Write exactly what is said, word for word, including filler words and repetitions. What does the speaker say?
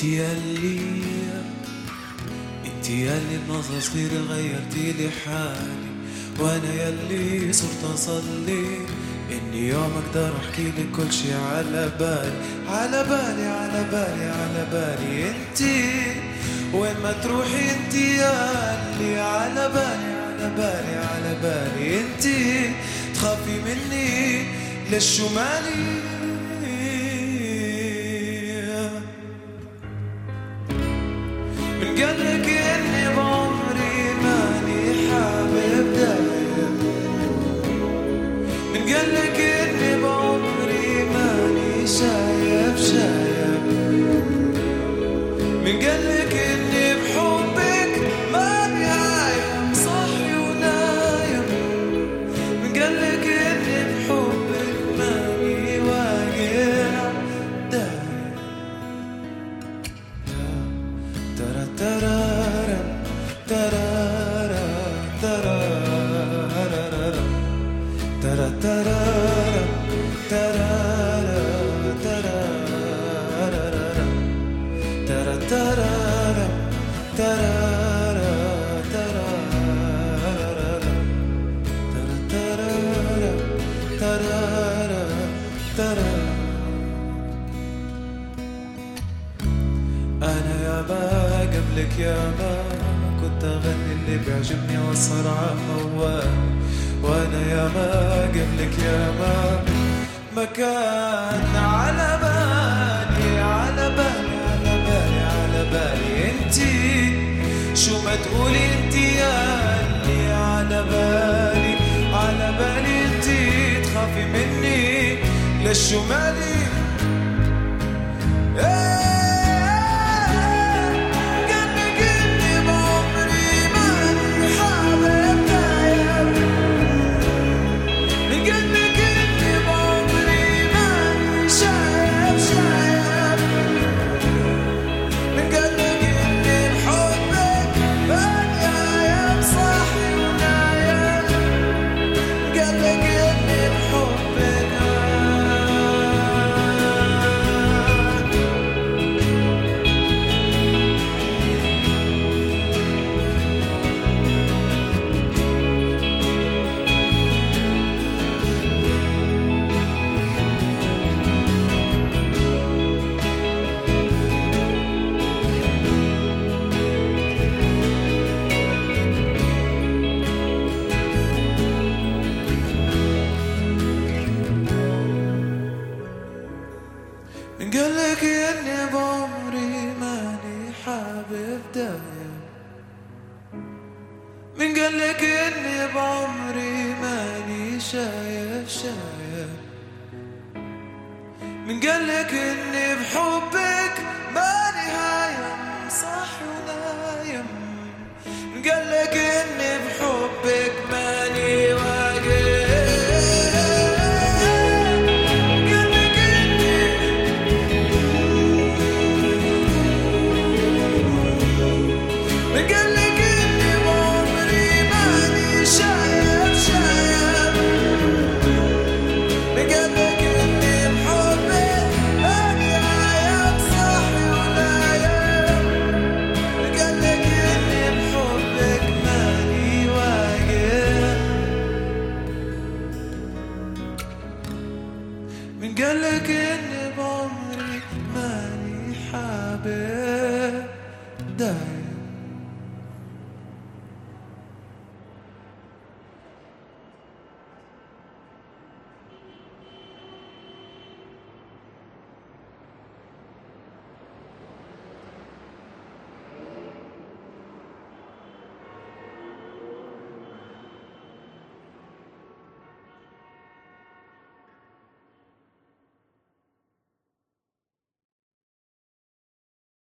ياللي انت ياللي بنظرة صغيرة غيرتي لي حالي، وانا ياللي صرت اصلي اني يوم اقدر احكي لك كل شي على بالي على بالي على بالي على بالي. انتي وين ما تروحي انتي ياللي على بالي على بالي على بالي. انتي تخافي مني للشمالي، من قالك اني بعمري ماني حابب دايم، من قالك اني بعمري ماني شايف شايف، من قالك اني بحبك ماني عايم صاحي ونايم، من قالك اني بحبك ماني واقع دايم. ترى ترى ترى ترى ترى ترى ترى ترى ترى ترى أنا يا ما قبلك يا ما كنت أغني اللي بيعجبني وأسهر عالموال، وأنا يا ما قبلك يا ما ما كان على بالي على بالي على بالي على بالي. انتي شو ما تقولي انتي ياللي على بالي على بالي. انتي تخافي مني للشمالي، من قالك اني بعمري ماني حابب دايم، من قالك اني بعمري ماني شايف شايف، من قالك اني بحبك ماني هايم صاحي ونايم، من قالك اني بحبك